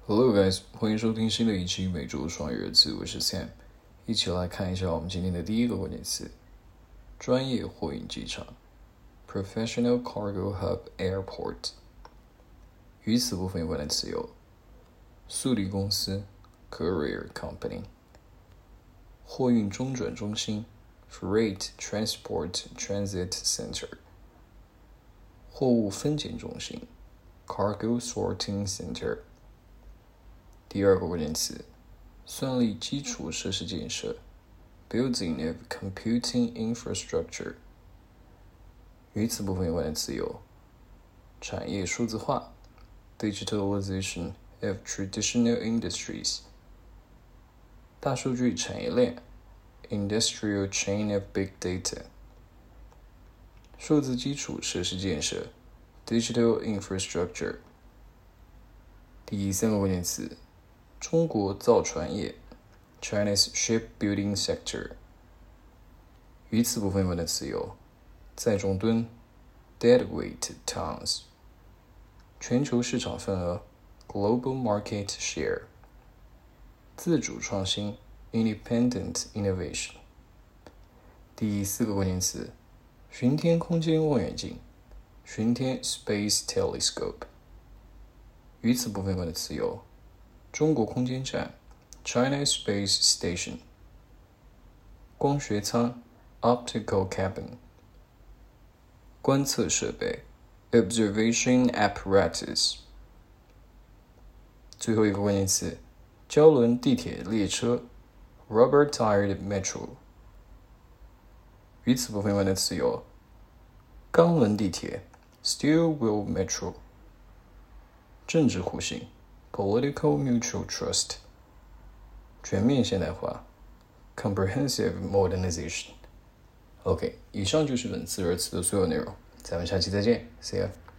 Hello guys，欢迎收听新的一期每周双语热词，我是 Sam， 一起来看一下我们今天的第一个关键词：专业货运机场 （Professional Cargo Hub Airport）。与此部分有关的词有：速递公司 （Courier Company）、货运中转中心 （Freight Transport Transit Center）、货物分拣中心 （Cargo Sorting Center）。第二个关键词，算力基础设施建设 Building of Computing Infrastructure。与此部分有关的词有：产业数字化 Digitalization of Traditional Industries。大数据产业链 Industrial Chain of Big Data。数字基础设施建设 Digital Infrastructure。第三个关键词，中国造船业 Chinese Shipbuilding Sector。与此部分有关的词有：载重吨 Deadweight Tons。全球市场份额 Global Market Share。自主创新 Independent Innovation。第四个关键词，巡天空间望远镜巡天 Space Telescope。与此部分有关的词有：中国空间站 China Space Station。光学舱 Optical Cabin。观测设备 Observation Apparatus。最后一个关键词，胶轮地铁列车 Rubber-tired Metro。与此部分有关的词有：钢轮地铁 Steel Wheel Metro。政治互信 Political Mutual Trust。全面现代化 Comprehensive Modernization。OK， 以上就是本次热词的所有内容，咱们下期再见 ，See ya。